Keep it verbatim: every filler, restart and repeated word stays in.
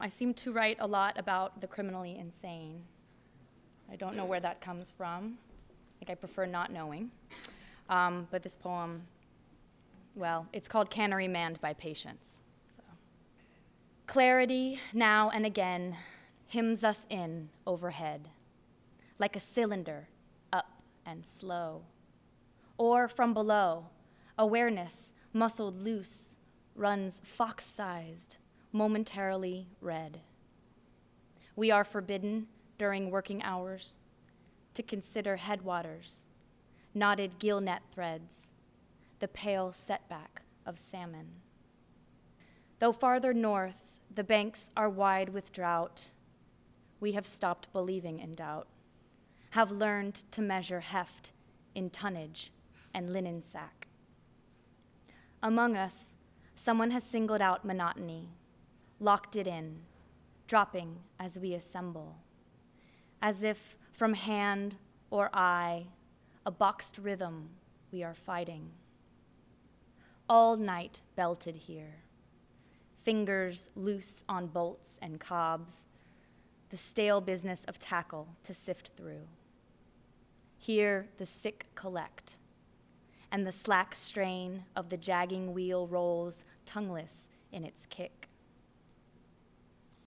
I seem to write a lot about the criminally insane. I don't know where that comes from. I think I prefer not knowing. Um, but this poem, well, it's called Cannery Manned by Patience. So. Clarity, now and again, hymns us in overhead, like a cylinder, up and slow. Or from below, awareness, muscled loose, runs fox-sized, momentarily red. We are forbidden during working hours to consider headwaters, knotted gill net threads, the pale setback of salmon. Though farther north the banks are wide with drought, we have stopped believing in doubt, have learned to measure heft in tonnage and linen sack. Among us, someone has singled out monotony, locked it in, dropping as we assemble, as if from hand or eye, a boxed rhythm we are fighting. All night belted here, fingers loose on bolts and cobs, the stale business of tackle to sift through. Here the sick collect, and the slack strain of the jagging wheel rolls tongueless in its kick.